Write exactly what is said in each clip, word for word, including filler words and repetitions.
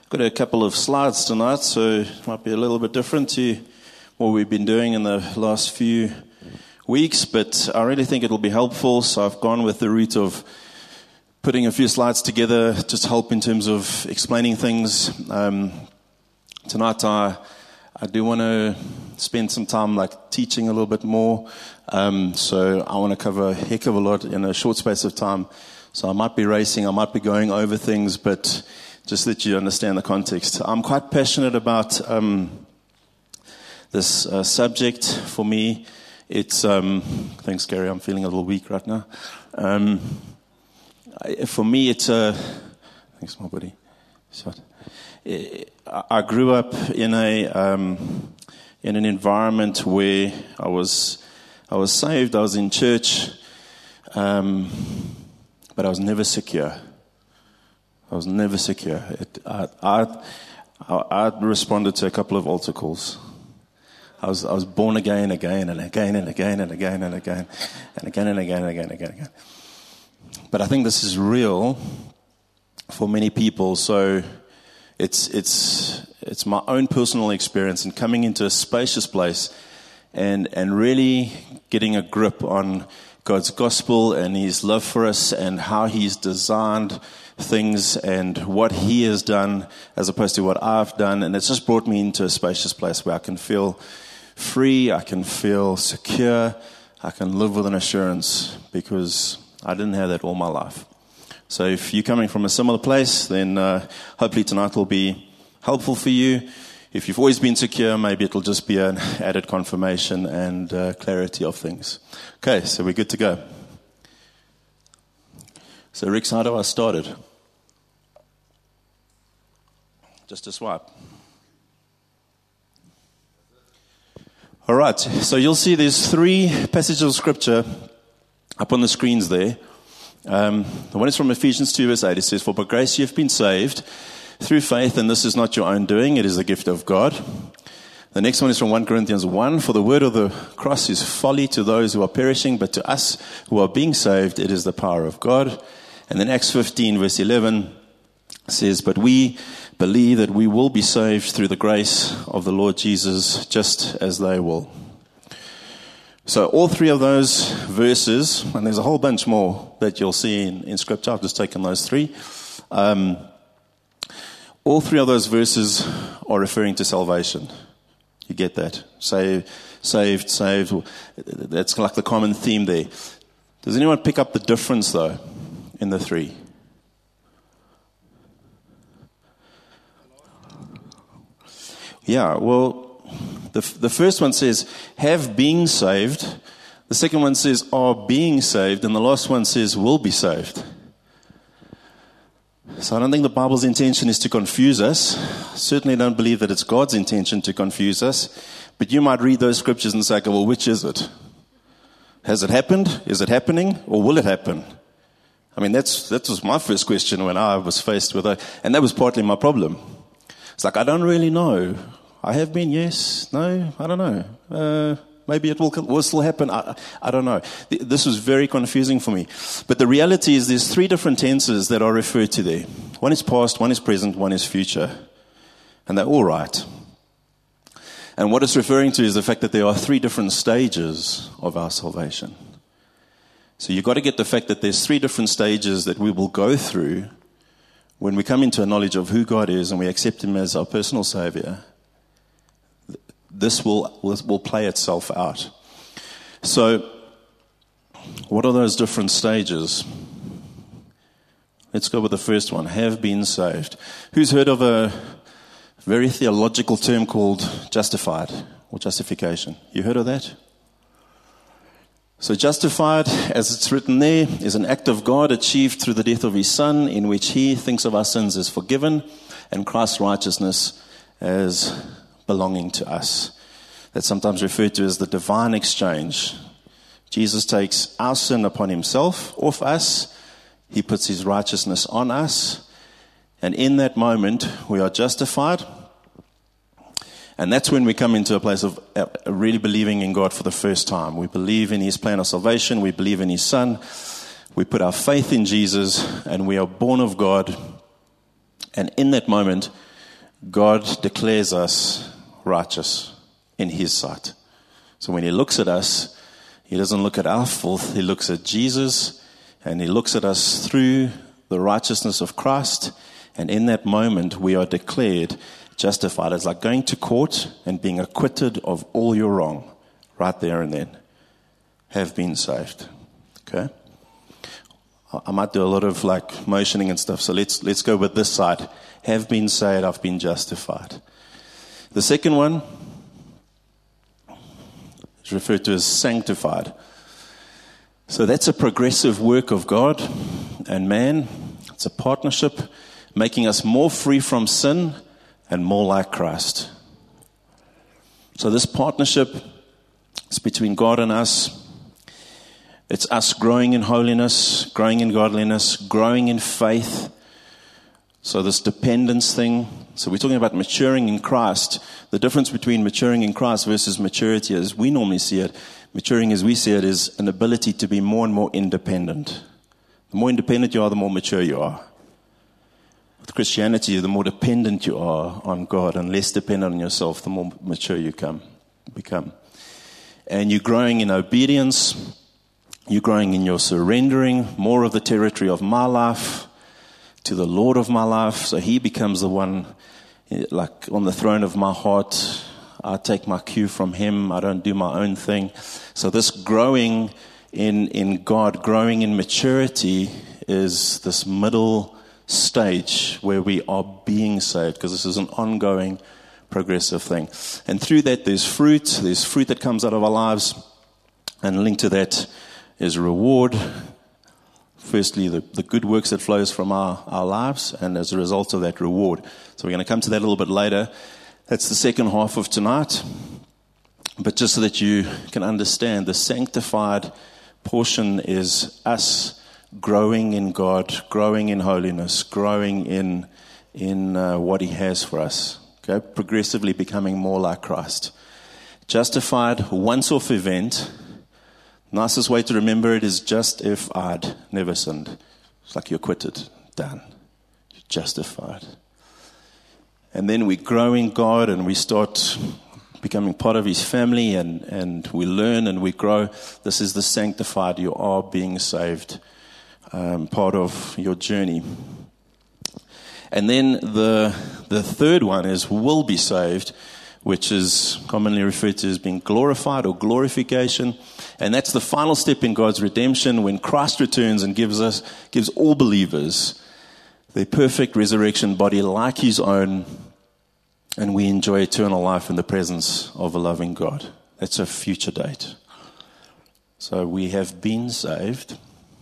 Got a couple of slides tonight, so it might be a little bit different to what we've been doing in the last few weeks, but I really think it'll be helpful, so I've gone with the route of putting a few slides together just to help in terms of explaining things. Um, tonight I, I do want to spend some time like teaching a little bit more, um, so I want to cover a heck of a lot in a short space of time. So I might be racing, I might be going over things, but just that you understand the context. I'm quite passionate about um, this uh, subject. For me, it's, um, thanks Gary, I'm feeling a little weak right now. Um, I, for me, it's a, thanks my buddy. I grew up in a um, in an environment where I was I was saved, I was in church, um, but I was never secure. I was never secure. It, I, I, I responded to a couple of altar calls. I was I was born again, again, and again, and again, and again, and again, and again, and again, and again, and again, and again. But I think this is real for many people. So it's it's it's my own personal experience in coming into a spacious place and and really getting a grip on God's gospel and His love for us and how He's designed things and what He has done as opposed to what I've done. And it's just brought me into a spacious place where I can feel free, I can feel secure, I can live with an assurance because I didn't have that all my life. So if you're coming from a similar place, then uh, hopefully tonight will be helpful for you. If you've always been secure, maybe it'll just be an added confirmation and uh, clarity of things. Okay, so we're good to go. So Rick, how do I started? Just a swipe. All right, so you'll see there's three passages of scripture up on the screens there. Um, the one is from Ephesians two verse eight. It says, "For by grace you have been saved through faith, and this is not your own doing, it is the gift of God." The next one is from First Corinthians one. "For the word of the cross is folly to those who are perishing, but to us who are being saved, it is the power of God." And then Acts fifteen verse eleven says, "But we believe that we will be saved through the grace of the Lord Jesus, just as they will." So all three of those verses, and there's a whole bunch more that you'll see in, in Scripture. I've just taken those three. Um, all three of those verses are referring to salvation. You get that? Say, saved, saved. That's like the common theme there. Does anyone pick up the difference, though, in the three? Yeah, well, the the first one says, have been saved. The second one says, are being saved. And the last one says, will be saved. So I don't think the Bible's intention is to confuse us. I certainly don't believe that it's God's intention to confuse us. But you might read those scriptures and say, well, which is it? Has it happened? Is it happening? Or will it happen? I mean, that's that was my first question when I was faced with it. And that was partly my problem. It's like, I don't really know. I have been, yes, no, I don't know. Uh, maybe it will, will still happen. I, I don't know. This was very confusing for me. But the reality is there's three different tenses that are referred to there. One is past, one is present, one is future. And they're all right. And what it's referring to is the fact that there are three different stages of our salvation. So you've got to get the fact that there's three different stages that we will go through when we come into a knowledge of who God is and we accept Him as our personal Savior. This will, will will play itself out. So, what are those different stages? Let's go with the first one. Have been saved. Who's heard of a very theological term called justified or justification? You heard of that? So justified, as it's written there, is an act of God achieved through the death of His Son, in which He thinks of our sins as forgiven and Christ's righteousness as belonging to us. That's sometimes referred to as the divine exchange. Jesus takes our sin upon Himself, off us. He puts His righteousness on us. And in that moment, we are justified. And that's when we come into a place of really believing in God for the first time. We believe in His plan of salvation. We believe in His Son. We put our faith in Jesus, and we are born of God. And in that moment, God declares us righteous in his sight. So when he looks at us, he doesn't look at our filth, he looks at Jesus, and he looks at us through the righteousness of Christ, and in that moment we are declared justified. It's like going to court and being acquitted of all your wrong, right there and then. Have been saved. Okay? I might do a lot of like motioning and stuff, so let's let's go with this side. Have been saved, I've been justified. The second one is referred to as sanctified. So that's a progressive work of God and man. It's a partnership, making us more free from sin and more like Christ. So this partnership is between God and us. It's us growing in holiness, growing in godliness, growing in faith. So this dependence thing. So we're talking about maturing in Christ. The difference between maturing in Christ versus maturity, as we normally see it, maturing as we see it, is an ability to be more and more independent. The more independent you are, the more mature you are. With Christianity, the more dependent you are on God and less dependent on yourself, the more mature you come, become. And you're growing in obedience. You're growing in your surrendering more of the territory of my life to the Lord of my life. So he becomes the one, like on the throne of my heart. I take my cue from him. I don't do my own thing. So this growing in, in God, growing in maturity, is this middle stage where we are being saved, because this is an ongoing, progressive thing. And through that, there's fruit. There's fruit that comes out of our lives. And linked to that is reward. Firstly, the, the good works that flows from our, our lives, and as a result of that, reward. So we're going to come to that a little bit later. That's the second half of tonight. But just so that you can understand, the sanctified portion is us growing in God, growing in holiness, growing in in uh, what he has for us. Okay, progressively becoming more like Christ. Justified, once-off event. Nicest way to remember it is just if I'd never sinned. It's like you're acquitted, done. You're justified. And then we grow in God and we start becoming part of his family, and, and we learn and we grow. This is the sanctified. You are being saved, um, part of your journey. And then the the third one is will be saved, which is commonly referred to as being glorified or glorification. And that's the final step in God's redemption, when Christ returns and gives us, gives all believers their perfect resurrection body like his own, and we enjoy eternal life in the presence of a loving God. That's a future date. So we have been saved,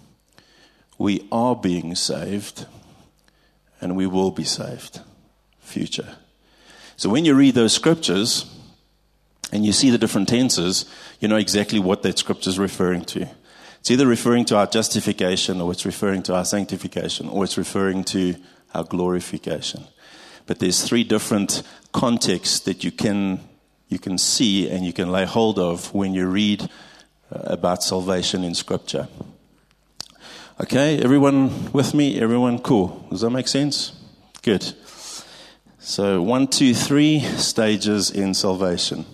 we are being saved, and we will be saved. Future. So when you read those scriptures and you see the different tenses, you know exactly what that scripture is referring to. It's either referring to our justification, or it's referring to our sanctification, or it's referring to our glorification. But there's three different contexts that you can you can see and you can lay hold of when you read about salvation in Scripture. Okay, everyone with me? Everyone cool? Does that make sense? Good. So one, two, three stages in salvation.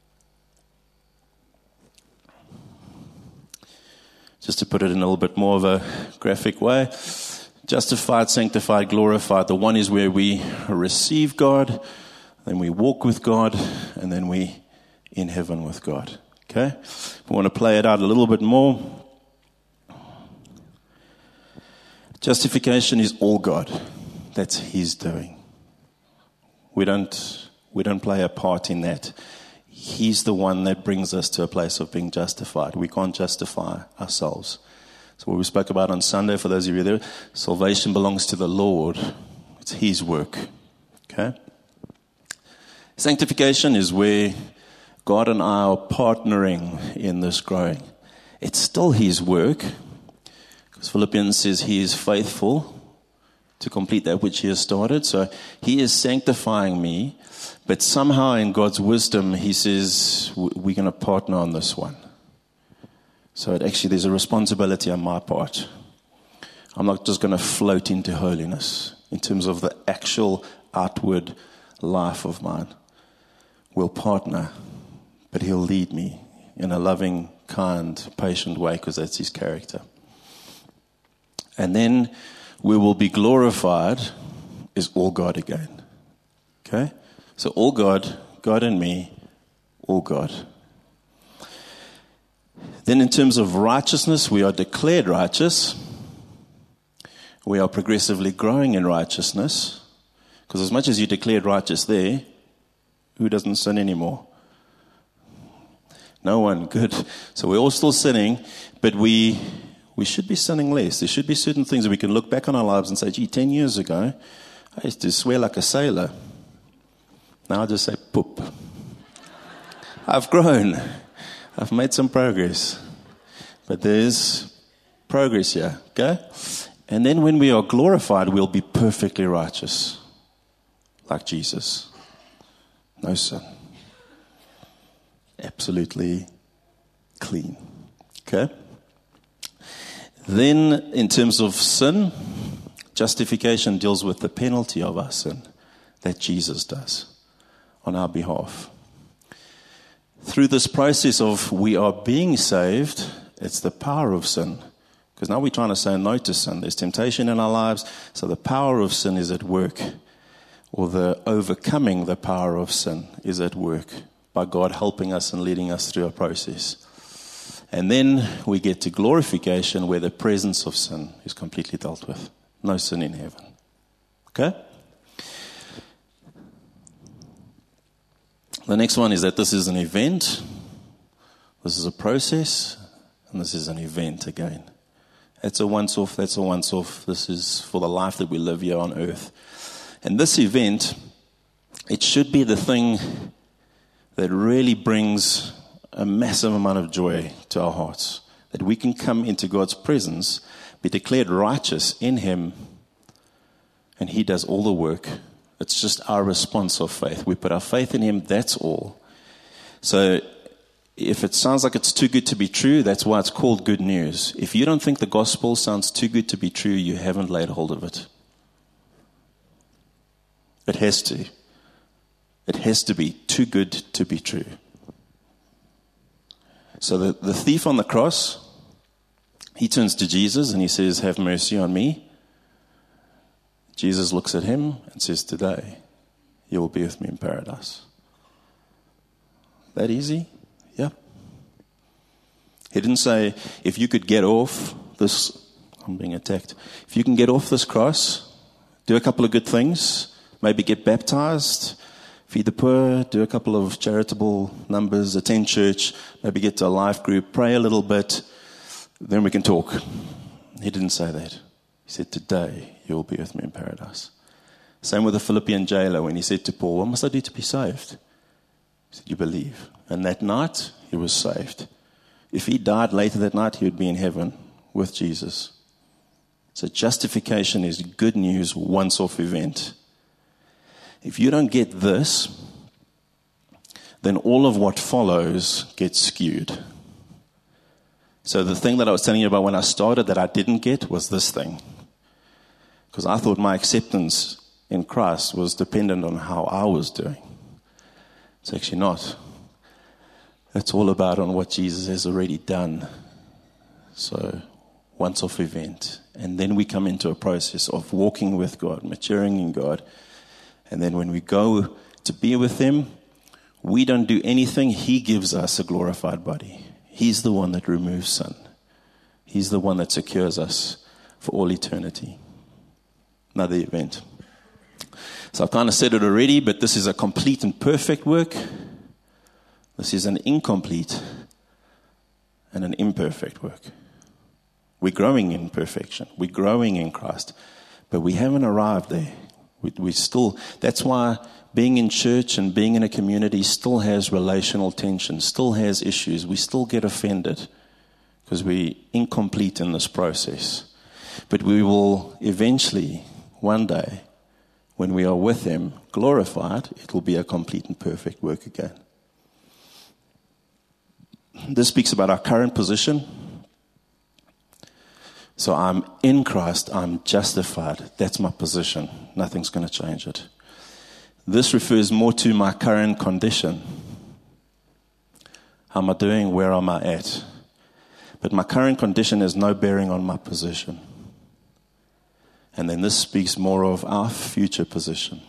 Just to put it in a little bit more of a graphic way. Justified, sanctified, glorified. The one is where we receive God, then we walk with God, and then we in heaven with God. Okay? We want to play it out a little bit more. Justification is all God. That's his doing. We don't we don't play a part in that. He's the one that brings us to a place of being justified. We can't justify ourselves. So what we spoke about on Sunday, for those of you there, salvation belongs to the Lord. It's his work. Okay? Sanctification is where God and I are partnering in this growing. It's still his work, because Philippians says he is faithful to complete that which he has started. So he is sanctifying me, but somehow in God's wisdom, he says we're going to partner on this one. So it actually, there's a responsibility on my part. I'm not just going to float into holiness in terms of the actual outward life of mine will partner, but he'll lead me in a loving, kind, patient way because that's his character. And then we will be glorified is all God again. Okay? So all God, God and me, all God. Then in terms of righteousness, we are declared righteous. We are progressively growing in righteousness. Because as much as you declared righteous there, who doesn't sin anymore? No one. Good. So we're all still sinning, but we we should be sinning less. There should be certain things that we can look back on our lives and say, gee, ten years ago, I used to swear like a sailor. Now I just say, poop. I've grown. I've made some progress. But there's progress here, okay? And then when we are glorified, we'll be perfectly righteous, like Jesus. No sin. Absolutely clean. Okay? Then, in terms of sin, justification deals with the penalty of our sin that Jesus does on our behalf. Through this process of we are being saved, it's the power of sin. Because now we're trying to say no to sin. There's temptation in our lives, so the power of sin is at work. Or the overcoming the power of sin is at work by God helping us and leading us through a process. And then we get to glorification where the presence of sin is completely dealt with. No sin in heaven. Okay? The next one is that this is an event. This is a process. And this is an event again. That's a once-off, that's a once-off. This is for the life that we live here on earth. And this event, it should be the thing that really brings a massive amount of joy to our hearts. That we can come into God's presence, be declared righteous in Him, and He does all the work. It's just our response of faith. We put our faith in Him, that's all. So if it sounds like it's too good to be true, that's why it's called good news. If you don't think the gospel sounds too good to be true, you haven't laid hold of it. It has to. It has to be too good to be true. So the, the thief on the cross, he turns to Jesus and he says, have mercy on me. Jesus looks at him and says, today you will be with me in paradise. That easy? Yeah. He didn't say, if you could get off this, I'm being attacked. If you can get off this cross, do a couple of good things, maybe get baptized, feed the poor, do a couple of charitable numbers, attend church, maybe get to a life group, pray a little bit, then we can talk. He didn't say that. He said, today you will be with me in paradise. Same with the Philippian jailer when he said to Paul, what must I do to be saved? He said, you believe. And that night, he was saved. If he died later that night, he would be in heaven with Jesus. So justification is good news, once-off event. If you don't get this, then all of what follows gets skewed. So the thing that I was telling you about when I started that I didn't get was this thing. Because I thought my acceptance in Christ was dependent on how I was doing. It's actually not. It's all about on what Jesus has already done. So, once-off event. And then we come into a process of walking with God, maturing in God. And then when we go to be with Him, we don't do anything. He gives us a glorified body. He's the one that removes sin. He's the one that secures us for all eternity. Another event. So I've kind of said it already, but this is a complete and perfect work. This is an incomplete and an imperfect work. We're growing in perfection. We're growing in Christ. But we haven't arrived there. We, we still, that's why being in church and being in a community still has relational tension, still has issues. We still get offended because we're incomplete in this process. But we will eventually, one day, when we are with Him, glorified, it will be a complete and perfect work again. This speaks about our current position. So I'm in Christ, I'm justified. That's my position. Nothing's going to change it. This refers more to my current condition. How am I doing? Where am I at? But my current condition has no bearing on my position. And then this speaks more of our future position.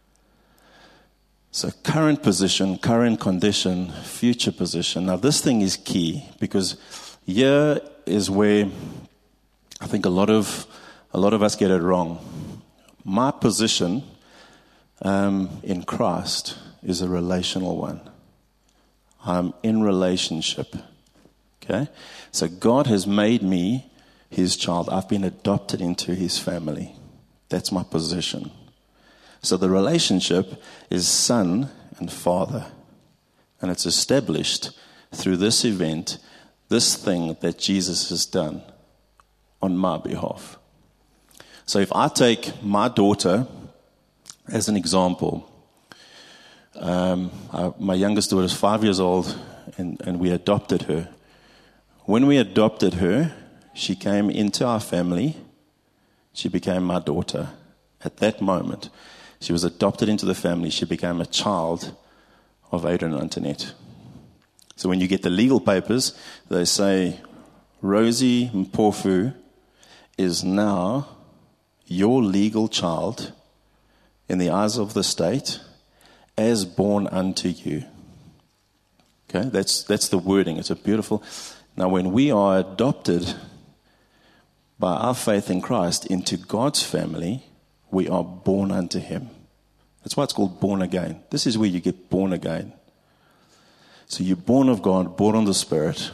So current position, current condition, future position. Now this thing is key because here is where I think a lot of a lot of us get it wrong. My position um, in Christ is a relational one. I'm in relationship. Okay? So God has made me his child. I've been adopted into his family. That's my position. So the relationship is son and father. And it's established through this event, this thing that Jesus has done on my behalf. So if I take my daughter as an example, um, I, my youngest daughter is five years old and, and we adopted her. When we adopted her, she came into our family. She became my daughter. At that moment, she was adopted into the family. She became a child of Adrian and Antoinette. So when you get the legal papers, they say, Rosie Mpofu is now your legal child in the eyes of the state as born unto you. Okay, that's that's the wording. It's a beautiful... Now, when we are adopted by our faith in Christ into God's family, we are born unto him. That's why it's called born again. This is where you get born again. So you're born of God, born of the Spirit.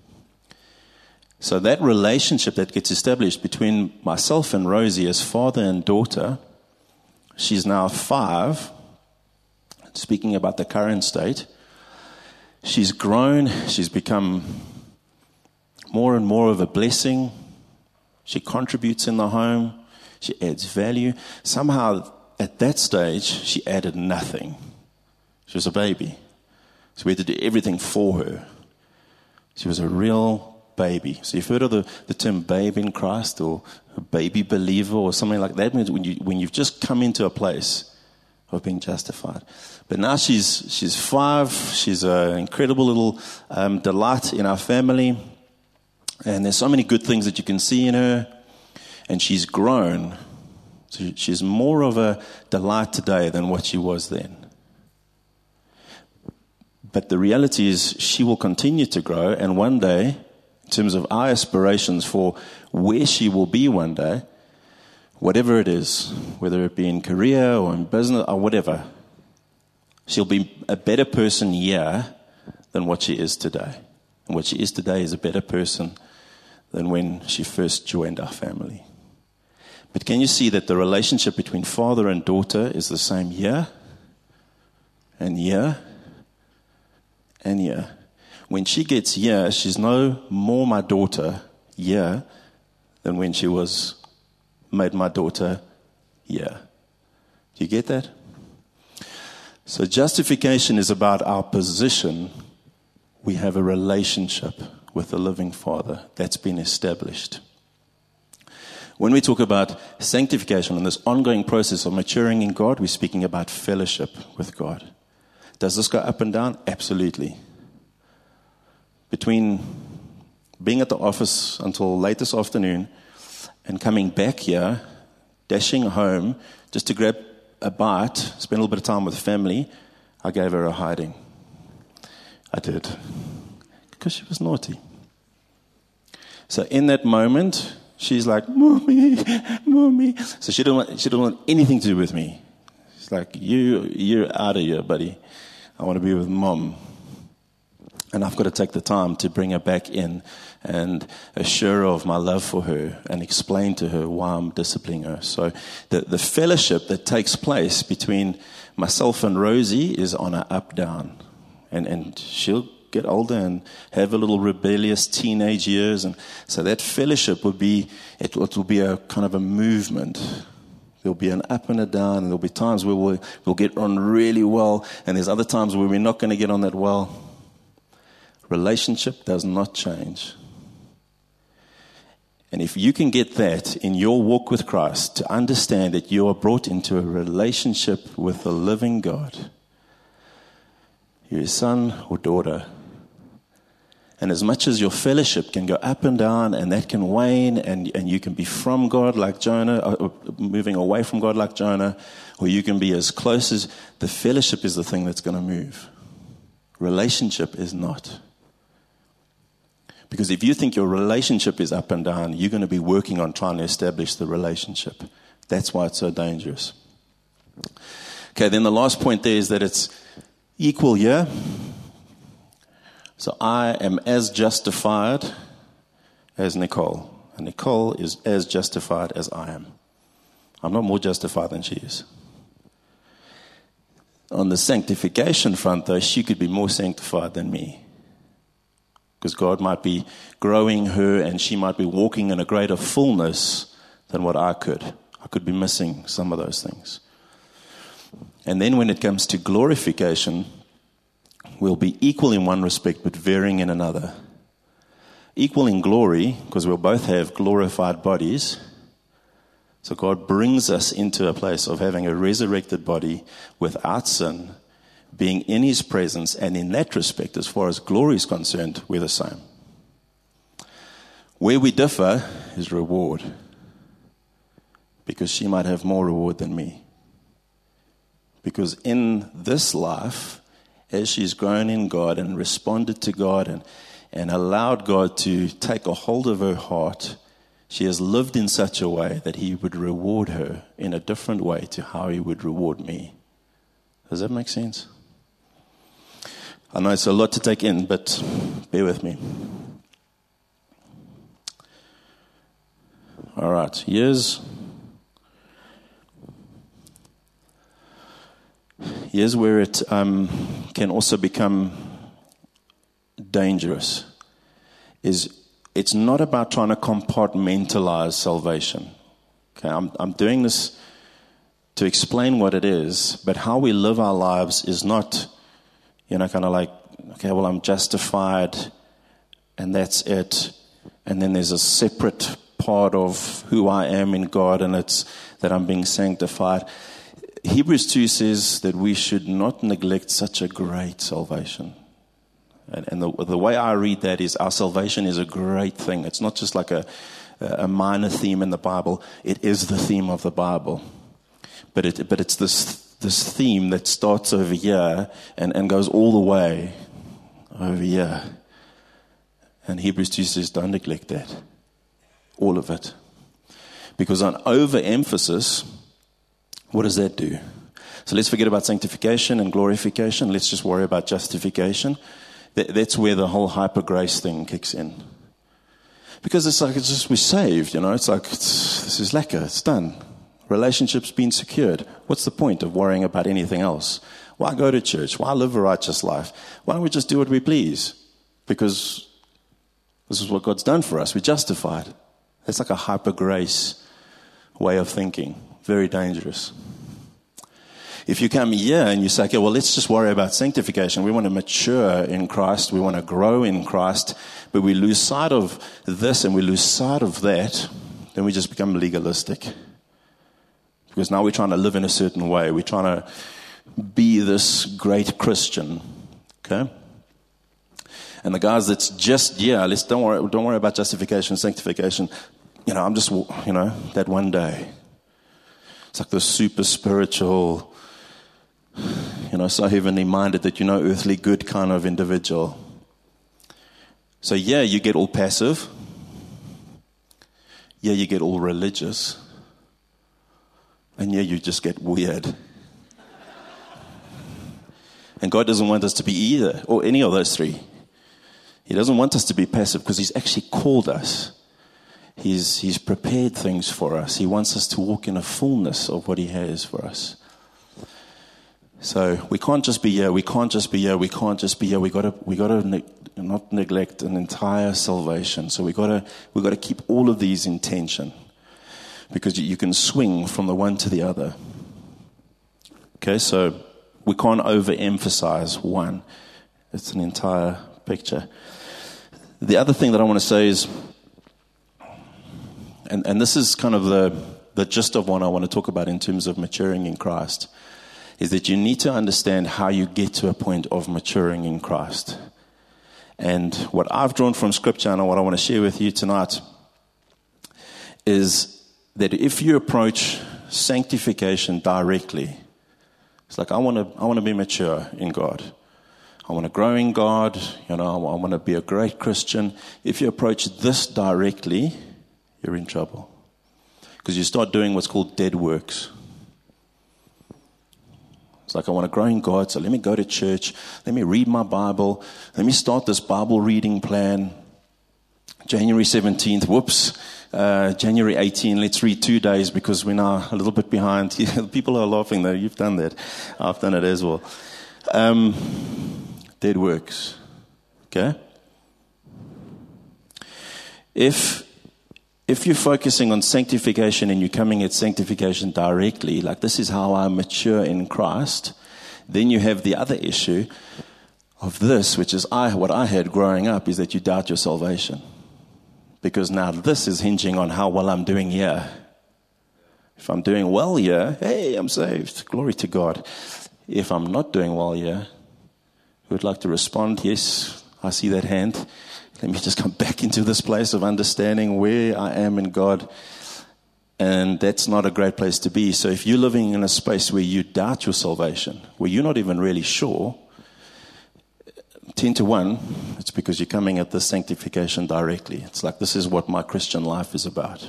So that relationship that gets established between myself and Rosie as father and daughter, she's now five, speaking about the current state. She's grown, she's become more and more of a blessing. She contributes in the home. She adds value. Somehow, at that stage, she added nothing. She was a baby. So we had to do everything for her. She was a real baby. So you've heard of the, the term babe in Christ or a baby believer or something like that. That means when, you, when you've just come into a place of being justified. But now she's she's five. She's an incredible little um, delight in our family. And there's so many good things that you can see in her. And she's grown. So she's more of a delight today than what she was then. But the reality is she will continue to grow. And one day, in terms of our aspirations for where she will be one day, whatever it is, whether it be in career or in business or whatever, she'll be a better person here than what she is today. And what she is today is a better person than when she first joined our family. But can you see that the relationship between father and daughter is the same year and year and year? When she gets here, she's no more my daughter here than when she was made my daughter here. Do you get that? So justification is about our position. We have a relationship with the living Father that's been established. When we talk about sanctification and this ongoing process of maturing in God, we're speaking about fellowship with God. Does this go up and down? Absolutely. Between being at the office until late this afternoon and coming back here, dashing home just to grab a bite, spend a little bit of time with family, I gave her a hiding. I did. Because she was naughty. So in that moment, she's like, Mommy, Mommy. So she didn't want, she didn't want anything to do with me. She's like, you, you're out of here, buddy. I want to be with Mom. And I've got to take the time to bring her back in and assure her of my love for her and explain to her why I'm disciplining her. So the, the fellowship that takes place between myself and Rosie is on an up-down. And, and she'll get older and have a little rebellious teenage years. And so that fellowship will be, it, it will be a kind of a movement. There'll be an up and a down. And there'll be times where we'll, we'll get on really well. And there's other times where we're not going to get on that well. Relationship does not change. And if you can get that in your walk with Christ, to understand that you are brought into a relationship with the living God, you're his son or daughter. And as much as your fellowship can go up and down, and that can wane, and, and you can be from God like Jonah, or moving away from God like Jonah, or you can be as close as, the fellowship is the thing that's going to move. Relationship is not. Because if you think your relationship is up and down, you're going to be working on trying to establish the relationship. That's why it's so dangerous. Okay, then the last point there is that it's equal here. So I am as justified as Nicole. And Nicole is as justified as I am. I'm not more justified than she is. On the sanctification front, though, she could be more sanctified than me. Because God might be growing her and she might be walking in a greater fullness than what I could. I could be missing some of those things. And then when it comes to glorification, we'll be equal in one respect but varying in another. Equal in glory, because we'll both have glorified bodies. So God brings us into a place of having a resurrected body without sin, being in his presence, and in that respect, as far as glory is concerned, we're the same. Where we differ is reward, because she might have more reward than me. Because in this life, as she's grown in God and responded to God and, and allowed God to take a hold of her heart, she has lived in such a way that he would reward her in a different way to how he would reward me. Does that make sense? I know it's a lot to take in, but bear with me. All right, here's, here's where it um, can also become dangerous. Is it's not about trying to compartmentalize salvation. Okay, I'm, I'm doing this to explain what it is, but how we live our lives is not, you know, kind of like, okay, well, I'm justified, and that's it. And then there's a separate part of who I am in God, and it's that I'm being sanctified. Hebrews two says that we should not neglect such a great salvation. And, and the, the way I read that is our salvation is a great thing. It's not just like a, a minor theme in the Bible. It is the theme of the Bible. But it, but it's this this theme that starts over here and, and goes all the way over here. And Hebrews two says, don't neglect that. All of it. Because on overemphasis, what does that do? So let's forget about sanctification and glorification. Let's just worry about justification. That, that's where the whole hyper grace thing kicks in. Because it's like, it's just, we're saved, you know. It's like, it's, this is lekker, it's done. Relationship's been secured. What's the point of worrying about anything else? Why go to church? Why live a righteous life? Why don't we just do what we please? Because this is what God's done for us. We're justified. That's like a hyper grace way of thinking. Very dangerous. If you come here and you say, okay, well, let's just worry about sanctification. We want to mature in Christ. We want to grow in Christ. But we lose sight of this and we lose sight of that. Then we just become legalistic. Because now we're trying to live in a certain way. We're trying to be this great Christian. Okay? And the guys that's just, yeah, let's don't worry, don't worry about justification, sanctification. You know, I'm just, you know, that one day. It's like this super spiritual, you know, so heavenly minded that you know earthly good kind of individual. So yeah, you get all passive. Yeah, you get all religious. And yeah, you just get weird. And God doesn't want us to be either, or any of those three. He doesn't want us to be passive because he's actually called us. He's, he's prepared things for us. He wants us to walk in a fullness of what he has for us. So we can't just be here, we can't just be here, we can't just be here. We gotta, we gotta ne- not neglect an entire salvation. So we gotta, we gotta keep all of these in tension. Because you can swing from the one to the other. Okay, so we can't overemphasize one. It's an entire picture. The other thing that I want to say is, and, and this is kind of the, the gist of what I want to talk about in terms of maturing in Christ, is that you need to understand how you get to a point of maturing in Christ. And what I've drawn from Scripture and what I want to share with you tonight is that if you approach sanctification directly, it's like I want to I want to be mature in God. I want to grow in God. You know, I want to be a great Christian. If you approach this directly, you're in trouble, because you start doing what's called dead works. It's like I want to grow in God, so let me go to church. Let me read my Bible. Let me start this Bible reading plan. January seventeenth, whoops. Uh, January eighteenth, let's read two days because we're now a little bit behind. People are laughing though. You've done that. I've done it as well. Um, dead works. Okay? If if you're focusing on sanctification and you're coming at sanctification directly, like this is how I mature in Christ, then you have the other issue of this, which is I what I had growing up, is that you doubt your salvation. Because now this is hinging on how well I'm doing here. If I'm doing well here, hey, I'm saved. Glory to God. If I'm not doing well here, who would like to respond? Yes, I see that hand. Let me just come back into this place of understanding where I am in God. And that's not a great place to be. So if you're living in a space where you doubt your salvation, where you're not even really sure, ten to one, it's because you're coming at this sanctification directly. It's like, this is what my Christian life is about.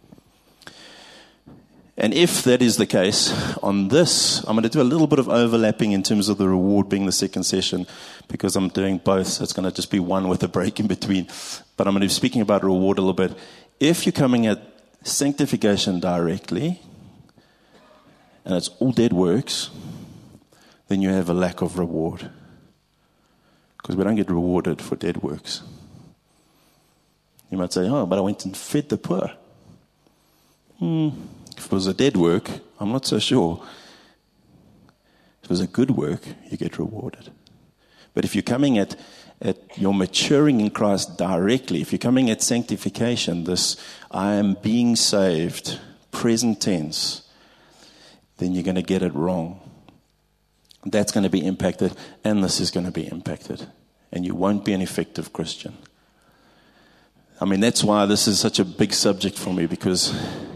And if that is the case, on this, I'm going to do a little bit of overlapping in terms of the reward being the second session, because I'm doing both, so it's going to just be one with a break in between. But I'm going to be speaking about reward a little bit. If you're coming at sanctification directly, and it's all dead works, then you have a lack of reward. Because we don't get rewarded for dead works. You might say, oh, but I went and fed the poor. Hmm. If it was a dead work, I'm not so sure. If it was a good work, you get rewarded. But if you're coming at, at you're maturing in Christ directly, if you're coming at sanctification, this I am being saved, present tense, then you're going to get it wrong. That's going to be impacted, and this is going to be impacted. And you won't be an effective Christian. I mean, that's why this is such a big subject for me, because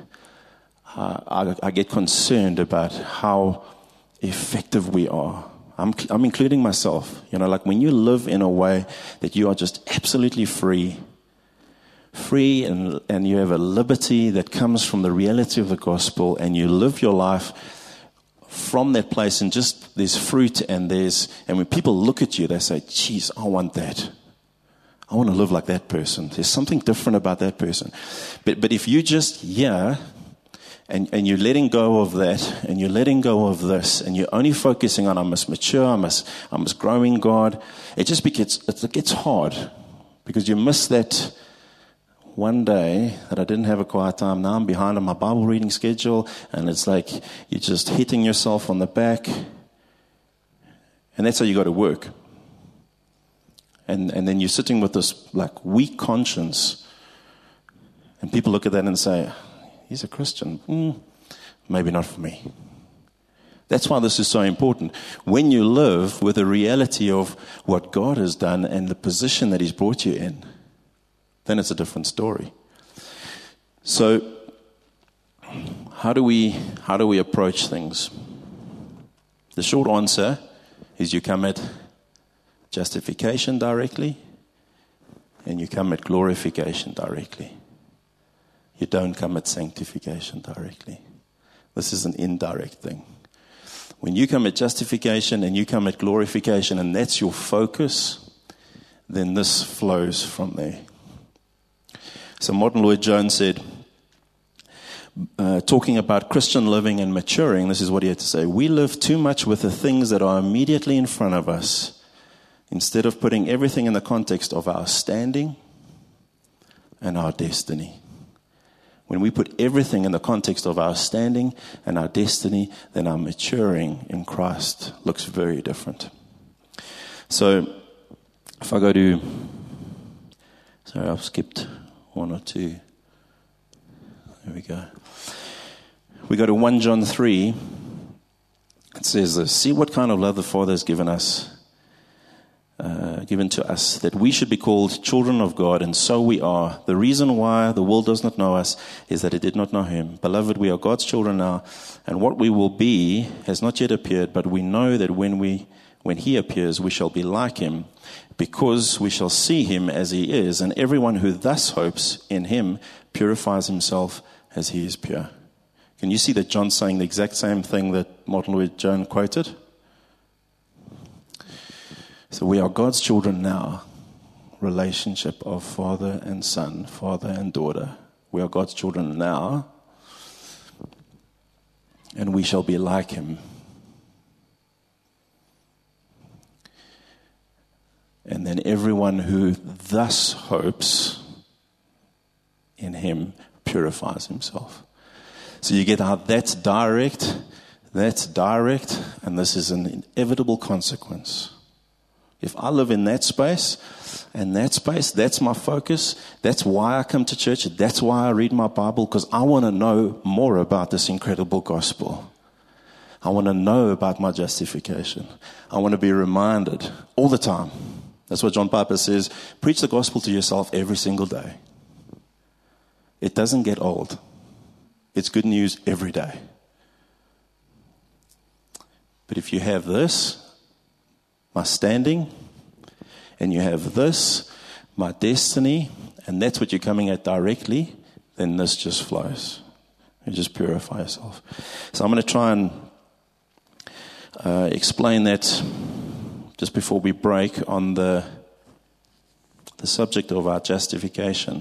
uh, I, I get concerned about how effective we are. I'm, I'm including myself. You know, like when you live in a way that you are just absolutely free, free and, and you have a liberty that comes from the reality of the gospel, and you live your life from that place, and just there's fruit, and there's and when people look at you, they say, geez, I want that. I want to live like that person. There's something different about that person. But but if you just yeah, and, and you're letting go of that, and you're letting go of this, and you're only focusing on I must mature, I must I must grow in God, it just gets it gets hard, because you miss that one day that I didn't have a quiet time. Now I'm behind on my Bible reading schedule, and it's like you're just hitting yourself on the back. And that's how you got to work. And and then you're sitting with this like weak conscience, and people look at that and say, he's a Christian. Mm, maybe not for me. That's why this is so important. When you live with the reality of what God has done and the position that He's brought you in, then it's a different story. So, how do we how do we approach things? The short answer is you come at justification directly, and you come at glorification directly. You don't come at sanctification directly. This is an indirect thing. When you come at justification and you come at glorification, and that's your focus, then this flows from there. So Martin Lloyd-Jones said, uh, talking about Christian living and maturing, this is what he had to say: we live too much with the things that are immediately in front of us, instead of putting everything in the context of our standing and our destiny. When we put everything in the context of our standing and our destiny, then our maturing in Christ looks very different. So, if I go to... Sorry, I've skipped one or two. There we go. We go to First John three. It says this, see what kind of love the Father has given us, uh, given to us, that we should be called children of God, and so we are. The reason why the world does not know us is that it did not know him. Beloved, we are God's children now, and what we will be has not yet appeared, but we know that when we when he appears, we shall be like him, because we shall see him as he is, and everyone who thus hopes in him purifies himself as he is pure. Can you see that John's saying the exact same thing that Martin Lloyd-Jones quoted? So we are God's children now. Relationship of father and son, father and daughter. We are God's children now. And we shall be like him. And then everyone who thus hopes in him purifies himself. So you get how that's direct, that's direct, and this is an inevitable consequence. If I live in that space, and that space, that's my focus, that's why I come to church, that's why I read my Bible, because I want to know more about this incredible gospel. I want to know about my justification. I want to be reminded all the time. That's what John Piper says, preach the gospel to yourself every single day. It doesn't get old. It's good news every day. But if you have this, my standing, and you have this, my destiny, and that's what you're coming at directly, then this just flows. You just purify yourself. So I'm going to try and uh, explain that just before we break on the the subject of our justification.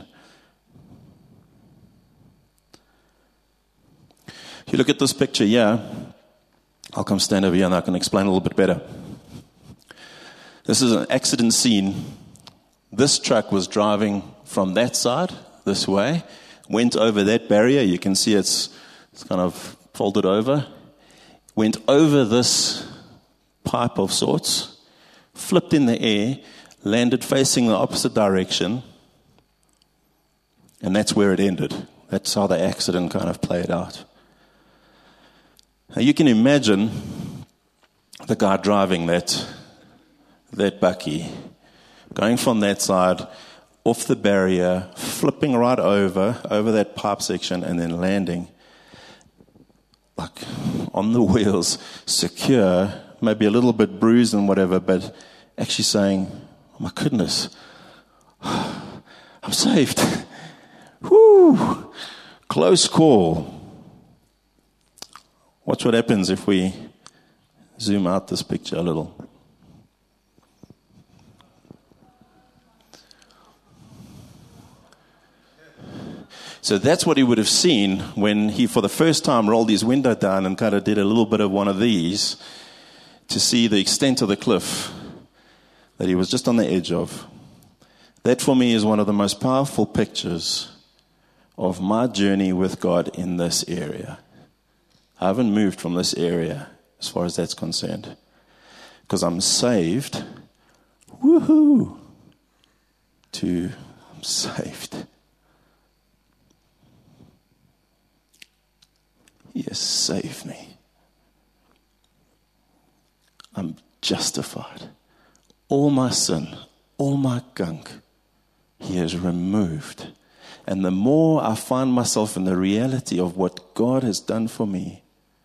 If you look at this picture here, I'll come stand over here and I can explain a little bit better. This is an accident scene. This truck was driving from that side, this way, went over that barrier. You can see it's, it's kind of folded over. Went over this pipe of sorts, flipped in the air, landed facing the opposite direction, and that's where it ended. That's how the accident kind of played out. Now you can imagine the guy driving that that bucky, going from that side, off the barrier, flipping right over, over that pipe section, and then landing like on the wheels, secure, maybe a little bit bruised and whatever, but actually saying, oh my goodness, I'm saved. Whoo! Close call. Watch what happens if we zoom out this picture a little. So that's what he would have seen when he, for the first time, rolled his window down and kind of did a little bit of one of these to see the extent of the cliff that he was just on the edge of. That, for me, is one of the most powerful pictures of my journey with God in this area. I haven't moved from this area as far as that's concerned. Because I'm saved, woohoo, to I'm saved. He has saved me. I'm justified. All my sin, all my gunk, He has removed. And the more I find myself in the reality of what God has done for me,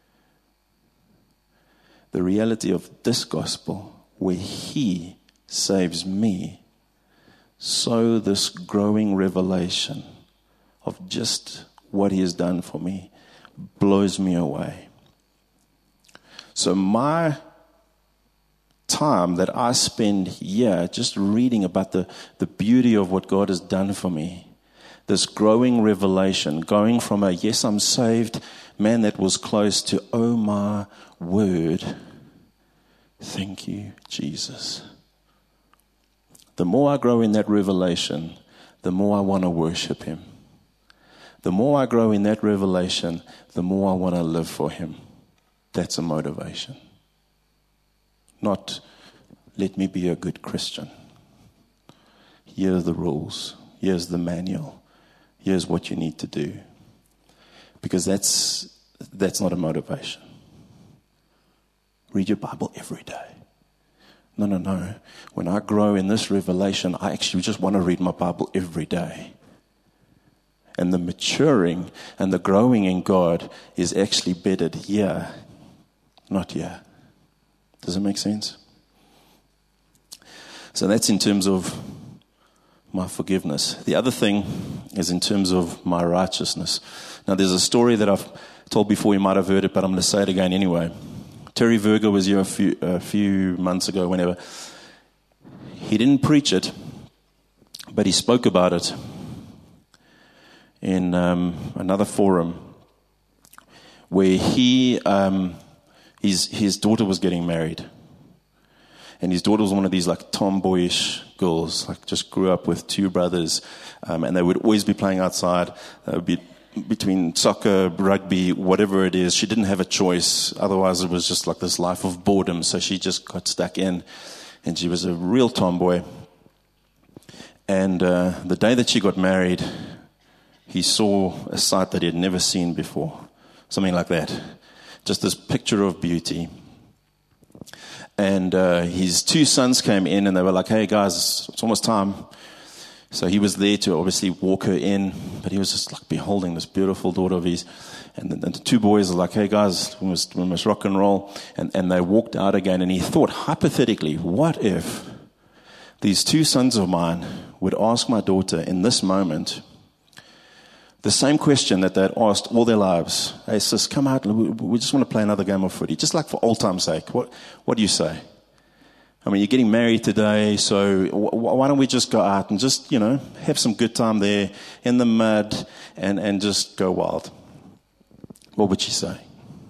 the reality of this gospel, where He saves me, so this growing revelation of just what He has done for me blows me away. So my time that I spend here just reading about the, the beauty of what God has done for me, this growing revelation, going from a, yes, I'm saved, man, that was close, to, oh my word, thank you, Jesus. The more I grow in that revelation, the more I want to worship Him. The more I grow in that revelation, the more I want to live for Him. That's a motivation. Not, let me be a good Christian. Here are the rules. Here's the manual. Here's what you need to do. Because that's that's not a motivation. Read your Bible every day. No, no, no. When I grow in this revelation, I actually just want to read my Bible every day. And the maturing and the growing in God is actually bedded here, not here. Does it make sense? So that's in terms of my forgiveness. The other thing is in terms of my righteousness. Now, there's a story that I've told before, you might have heard it, but I'm going to say it again anyway. Terry Verga was here a few, a few months ago, whenever. He didn't preach it, but he spoke about it in um, another forum where he, um, his, his daughter was getting married. And his daughter was one of these like tomboyish girls, like just grew up with two brothers, um, and they would always be playing outside. They would be between soccer, rugby, whatever it is. She didn't have a choice. Otherwise, it was just like this life of boredom. So she just got stuck in, and she was a real tomboy. And uh, the day that she got married, he saw a sight that he had never seen before. Something like that. Just this picture of beauty. And uh, his two sons came in, and they were like, hey, guys, it's almost time. So he was there to obviously walk her in, but he was just like beholding this beautiful daughter of his. And the, and the two boys are like, hey, guys, we must, we must rock and roll. And, and they walked out again, and he thought, hypothetically, what if these two sons of mine would ask my daughter in this moment the same question that they had asked all their lives. Hey, sis, come out. We, we just want to play another game of footy, just like for old time's sake. What, what do you say? I mean, you're getting married today, so w- why don't we just go out and just, you know, have some good time there in the mud and, and just go wild? What would she say?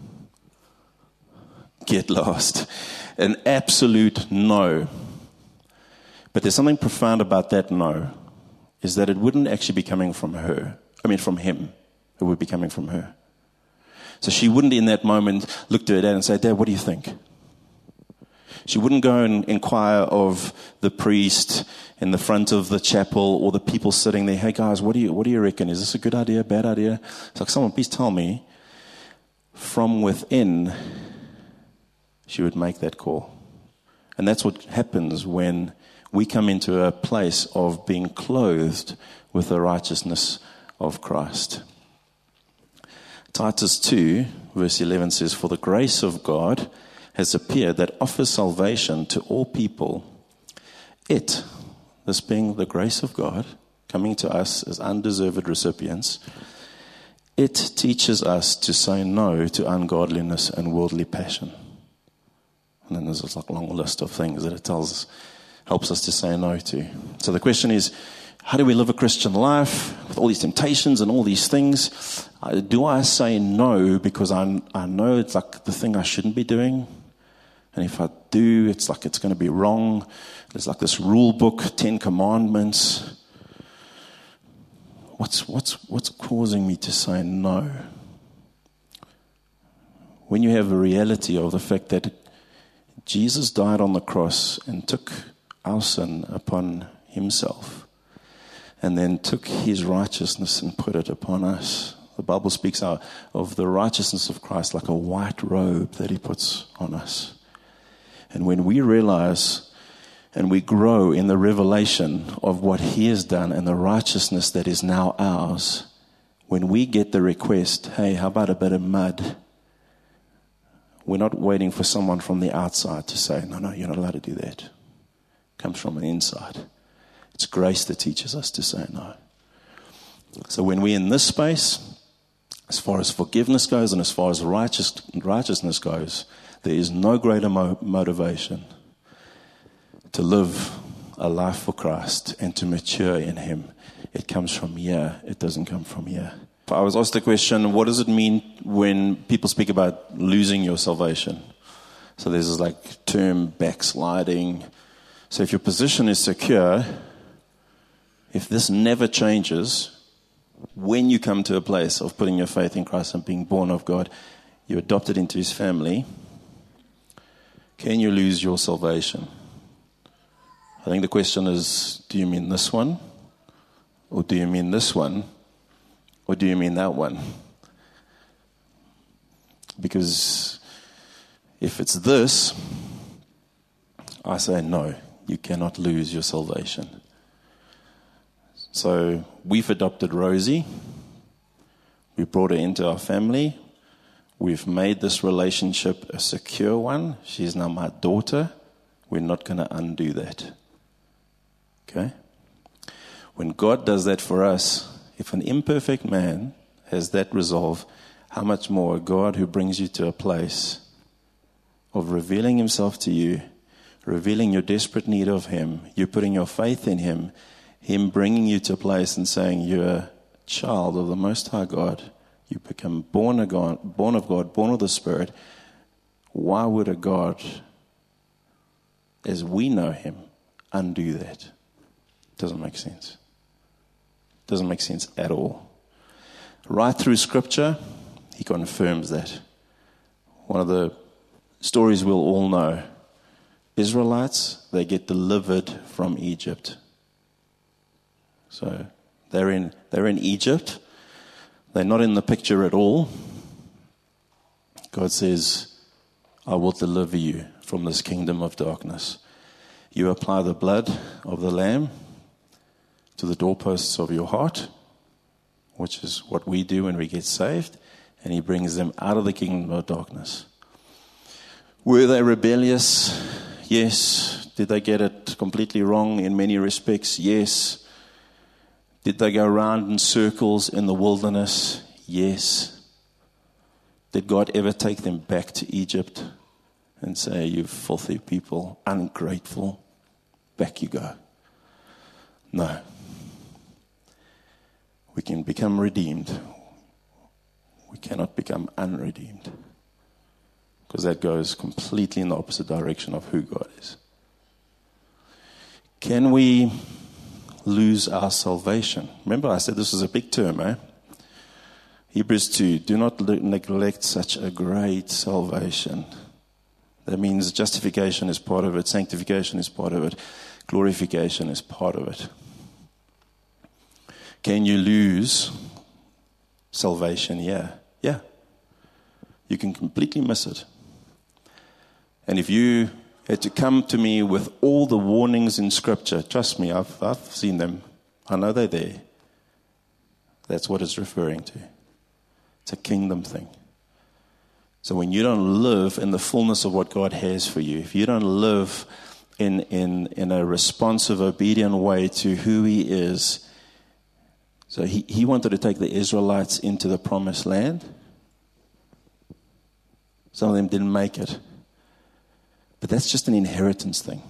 Get lost. An absolute no. But there's something profound about that no, is that it wouldn't actually be coming from her. I mean, from him. It would be coming from her. So she wouldn't in that moment look to her dad and say, Dad, what do you think? She wouldn't go and inquire of the priest in the front of the chapel or the people sitting there. Hey guys, what do you what do you reckon? Is this a good idea, bad idea? It's like, someone please tell me. From within, she would make that call. And that's what happens when we come into a place of being clothed with the righteousness of Christ. Titus two, verse eleven says, For the grace of God has appeared that offers salvation to all people. It, this being the grace of God, coming to us as undeserved recipients, it teaches us to say no to ungodliness and worldly passion. And then there's like a long list of things that it tells us, helps us to say no to. So the question is, how do we live a Christian life with all these temptations and all these things? Uh, do I say no because I, I know it's like the thing I shouldn't be doing? And if I do, it's like it's going to be wrong. There's like this rule book, Ten Commandments. What's, what's, what's causing me to say no? When you have a reality of the fact that Jesus died on the cross and took our sin upon himself, and then took his righteousness and put it upon us. The Bible speaks out of the righteousness of Christ like a white robe that he puts on us. And when we realize and we grow in the revelation of what he has done and the righteousness that is now ours, when we get the request, hey, how about a bit of mud? We're not waiting for someone from the outside to say, no, no, you're not allowed to do that. It comes from the inside. It's grace that teaches us to say no. So when we're in this space, as far as forgiveness goes and as far as righteous, righteousness goes, there is no greater mo- motivation to live a life for Christ and to mature in him. It comes from here. It doesn't come from here. I was asked the question, what does it mean when people speak about losing your salvation? So there's this like term backsliding. So if your position is secure, if this never changes, when you come to a place of putting your faith in Christ and being born of God, you're adopted into his family, can you lose your salvation? I think the question is, do you mean this one? Or do you mean this one? Or do you mean that one? Because if it's this, I say no, you cannot lose your salvation. So we've adopted Rosie. We brought her into our family. We've made this relationship a secure one. She's now my daughter. We're not going to undo that. Okay? When God does that for us, if an imperfect man has that resolve, how much more a God who brings you to a place of revealing himself to you, revealing your desperate need of him, you putting your faith in him, him bringing you to a place and saying you're a child of the Most High God. You become born of God, born of God, born of the Spirit. Why would a God, as we know him, undo that? Doesn't make sense. Doesn't make sense at all. Right through Scripture, he confirms that. One of the stories we'll all know. Israelites, they get delivered from Egypt. So they're in they're in Egypt. They're not in the picture at all. God says, I will deliver you from this kingdom of darkness. You apply the blood of the Lamb to the doorposts of your heart, which is what we do when we get saved, and he brings them out of the kingdom of darkness. Were they rebellious? Yes. Did they get it completely wrong in many respects? Yes. Did they go around in circles in the wilderness? Yes. Did God ever take them back to Egypt and say, you filthy people, ungrateful, back you go? No. We can become redeemed. We cannot become unredeemed. Because that goes completely in the opposite direction of who God is. Can we lose our salvation? Remember I said this was a big term, eh? Hebrews two, do not neglect such a great salvation. That means justification is part of it, sanctification is part of it, glorification is part of it. Can you lose salvation? Yeah. Yeah. You can completely miss it. And if you had to come to me with all the warnings in Scripture, trust me, I've, I've seen them. I know they're there. That's what it's referring to. It's a kingdom thing. So when you don't live in the fullness of what God has for you, if you don't live in, in, in a responsive, obedient way to who he is. So he, he wanted to take the Israelites into the promised land. Some of them didn't make it. But that's just an inheritance thing.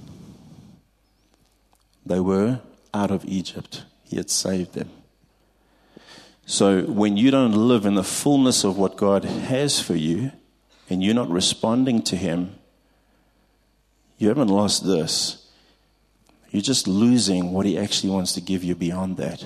They were out of Egypt. He had saved them. So when you don't live in the fullness of what God has for you, and you're not responding to him, you haven't lost this. You're just losing what he actually wants to give you beyond that.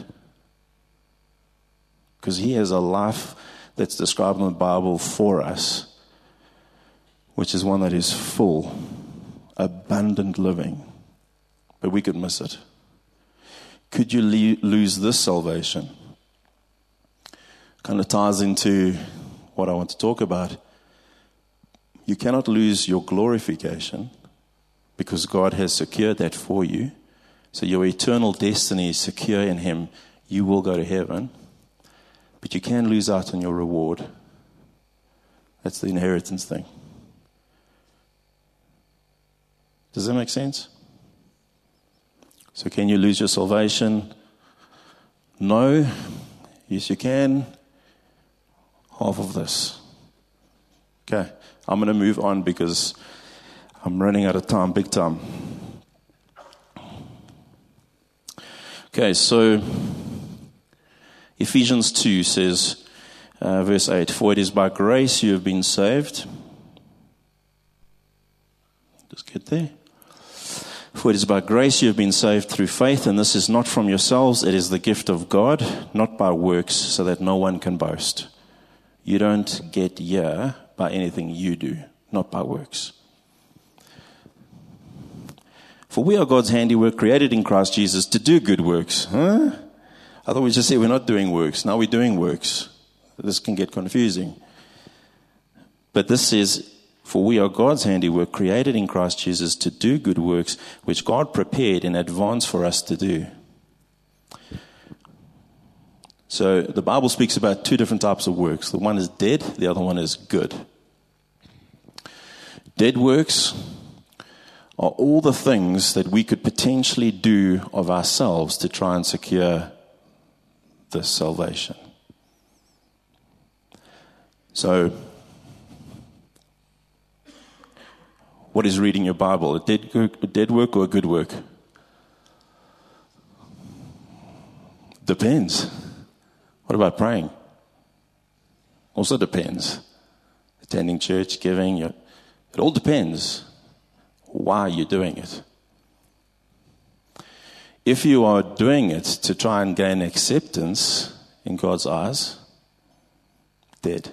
Because he has a life that's described in the Bible for us, which is one that is full, abundant living. But we could miss it. Could you le- lose this salvation? Kind of ties into what I want to talk about. You cannot lose your glorification because God has secured that for you. So your eternal destiny is secure in him. You will go to heaven. But you can lose out on your reward. That's the inheritance thing. Does that make sense? So can you lose your salvation? No. Yes, you can. Half of this. Okay. I'm going to move on because I'm running out of time, big time. Okay, so Ephesians two says, uh, verse eight, for it is by grace you have been saved. Just get there. For it is by grace you have been saved through faith, and this is not from yourselves, it is the gift of God, not by works, so that no one can boast. You don't get here by anything you do, not by works. For we are God's handiwork, created in Christ Jesus to do good works. Huh? I thought we just said we're not doing works. Now we're doing works. This can get confusing. But this says, for we are God's handiwork, created in Christ Jesus to do good works, which God prepared in advance for us to do. So the Bible speaks about two different types of works. The one is dead, the other one is good. Dead works are all the things that we could potentially do of ourselves to try and secure this salvation. So, what is reading your Bible? A dead, a dead work or a good work? Depends. What about praying? Also depends. Attending church, giving, it all depends why you're doing it. If you are doing it to try and gain acceptance in God's eyes, dead.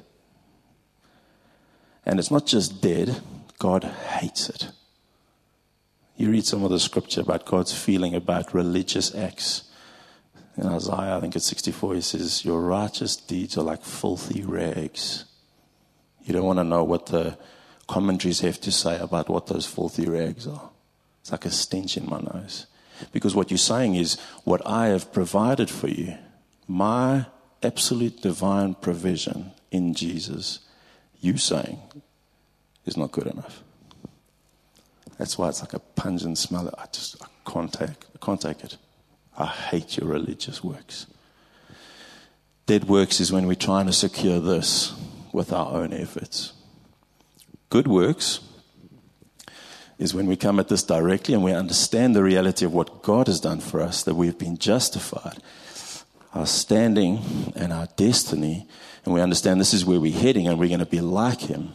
And it's not just dead, God hates it. You read some of the scripture about God's feeling about religious acts. In Isaiah, I think it's sixty-four, he says, your righteous deeds are like filthy rags. You don't want to know what the commentaries have to say about what those filthy rags are. It's like a stench in my nose. Because what you're saying is, what I have provided for you, my absolute divine provision in Jesus, you saying is not good enough. That's why it's like a pungent smell. I just I can't take, I can't take it. I hate your religious works. Dead works is when we're trying to secure this with our own efforts. Good works is when we come at this directly and we understand the reality of what God has done for us, that we've been justified, our standing and our destiny, and we understand this is where we're heading and we're going to be like Him.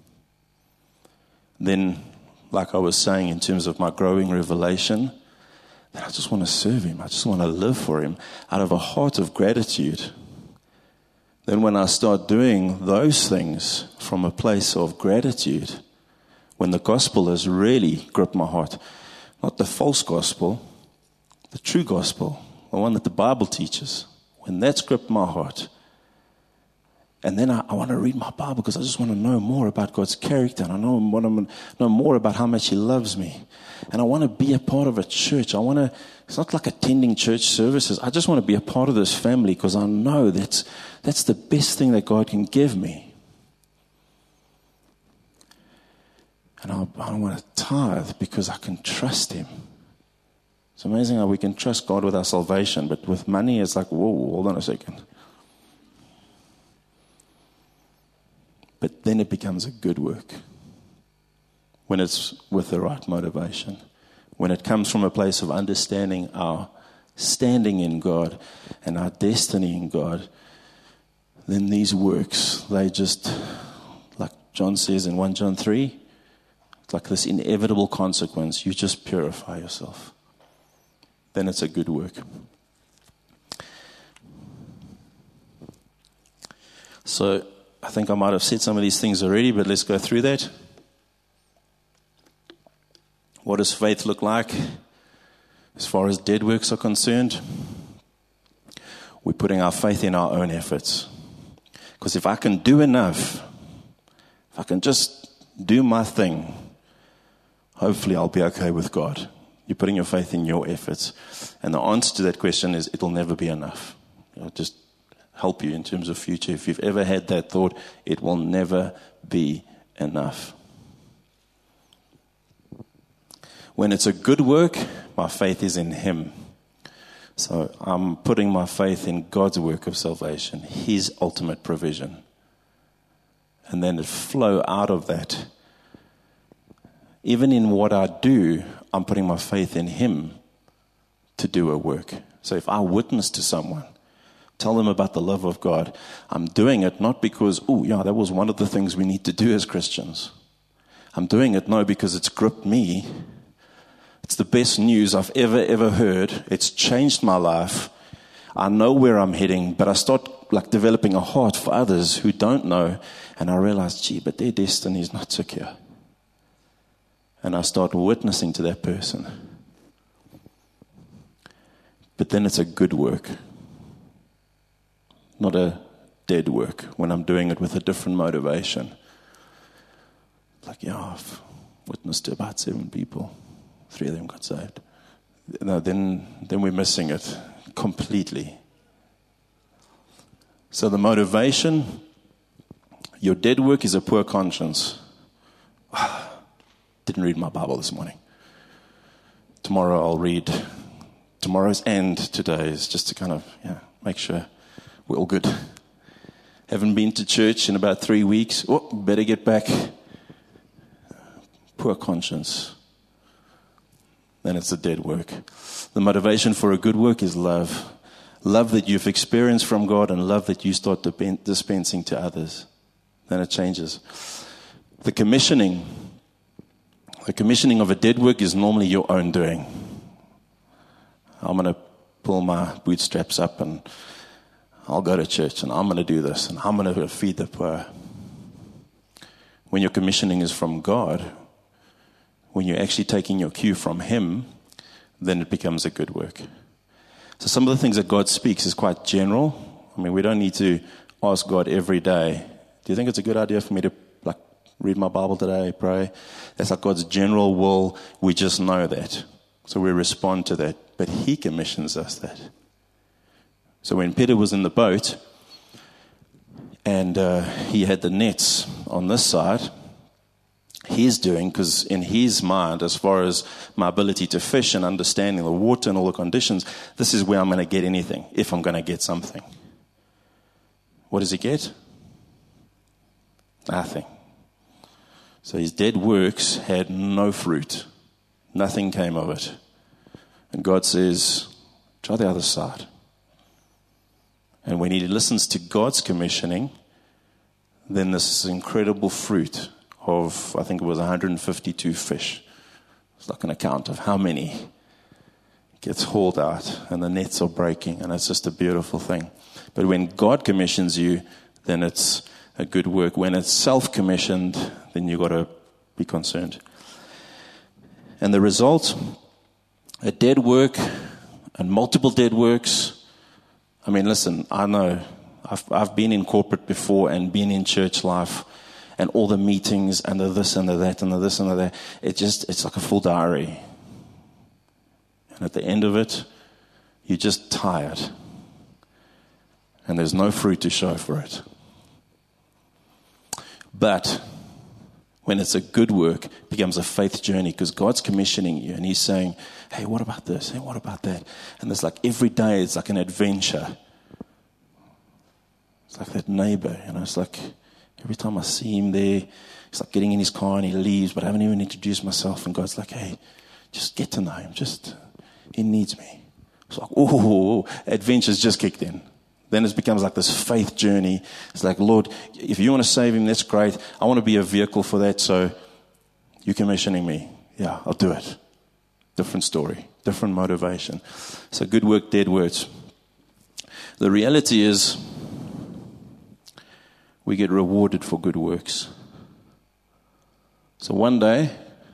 Then, like I was saying in terms of my growing revelation, that I just want to serve Him. I just want to live for Him out of a heart of gratitude. Then when I start doing those things from a place of gratitude, when the gospel has really gripped my heart, not the false gospel, the true gospel, the one that the Bible teaches, when that's gripped my heart, and then I, I want to read my Bible because I just want to know more about God's character, and I know, want to know more about how much He loves me. And I want to be a part of a church. I want to, it's not like attending church services. I just want to be a part of this family because I know that's, that's the best thing that God can give me. And I, I want to tithe because I can trust Him. It's amazing how we can trust God with our salvation, but with money it's like, whoa, hold on a second. But then it becomes a good work when it's with the right motivation, when it comes from a place of understanding our standing in God and our destiny in God. Then these works, they just, like John says in First John three, it's like this inevitable consequence. You just purify yourself. Then it's a good work. So I think I might have said some of these things already, but let's go through that. What does faith look like as far as dead works are concerned? We're putting our faith in our own efforts. Because if I can do enough, if I can just do my thing, hopefully I'll be okay with God. You're putting your faith in your efforts. And the answer to that question is it'll never be enough. It'll just help you in terms of future. If you've ever had that thought, it will never be enough. When it's a good work, my faith is in Him. So I'm putting my faith in God's work of salvation, His ultimate provision. And then it flow out of that. Even in what I do, I'm putting my faith in Him to do a work. So if I witness to someone, tell them about the love of God, I'm doing it not because, oh yeah, that was one of the things we need to do as Christians. I'm doing it no because it's gripped me. It's the best news I've ever, ever heard. It's changed my life. I know where I'm heading, but I start like developing a heart for others who don't know. And I realize, gee, but their destiny is not secure. And I start witnessing to that person. But then it's a good work, not a dead work when I'm doing it with a different motivation. Like, yeah, I've witnessed to about seven people. Three of them got saved. No, then, then we're missing it completely. So the motivation, your dead work is a poor conscience. Didn't read my Bible this morning. Tomorrow I'll read. Tomorrow's and today's, just to kind of yeah make sure we're all good. Haven't been to church in about three weeks. Oh, better get back. Poor conscience. Then it's a dead work. The motivation for a good work is love. Love that you've experienced from God and love that you start dispensing to others. Then it changes. The commissioning. The commissioning of a dead work is normally your own doing. I'm going to pull my bootstraps up and I'll go to church and I'm going to do this and I'm going to feed the poor. When your commissioning is from God, when you're actually taking your cue from Him, then it becomes a good work. So some of the things that God speaks is quite general. I mean, we don't need to ask God every day, do you think it's a good idea for me to like read my Bible today, pray? That's like God's general will. We just know that. So we respond to that. But He commissions us that. So when Peter was in the boat and uh, he had the nets on this side, he's doing, because in his mind, as far as my ability to fish and understanding the water and all the conditions, this is where I'm going to get anything, if I'm going to get something. What does he get? Nothing. So his dead works had no fruit. Nothing came of it. And God says, try the other side. And when he listens to God's commissioning, then this incredible fruit of, I think it was one hundred fifty-two fish. It's like an account of how many gets hauled out and the nets are breaking, and it's just a beautiful thing. But when God commissions you, then it's a good work. When it's self-commissioned, then you've got to be concerned. And the result, a dead work and multiple dead works. I mean, listen, I know I've, I've been in corporate before and been in church life and all the meetings and the this and the that and the this and the that. It just, it's like a full diary. And at the end of it, you're just tired. And there's no fruit to show for it. But when it's a good work, it becomes a faith journey because God's commissioning you and He's saying, hey, what about this? Hey, what about that? And there's like every day, it's like an adventure. It's like that neighbor, you know, it's like every time I see him there, he's like getting in his car and he leaves, but I haven't even introduced myself. And God's like, hey, just get to know him. Just, he needs me. It's like, oh, adventure's just kicked in. Then it becomes like this faith journey. It's like, Lord, if you want to save him, that's great. I want to be a vehicle for that, so you're commissioning me. Yeah, I'll do it. Different story, different motivation. So good work, dead words. The reality is we get rewarded for good works. So one day,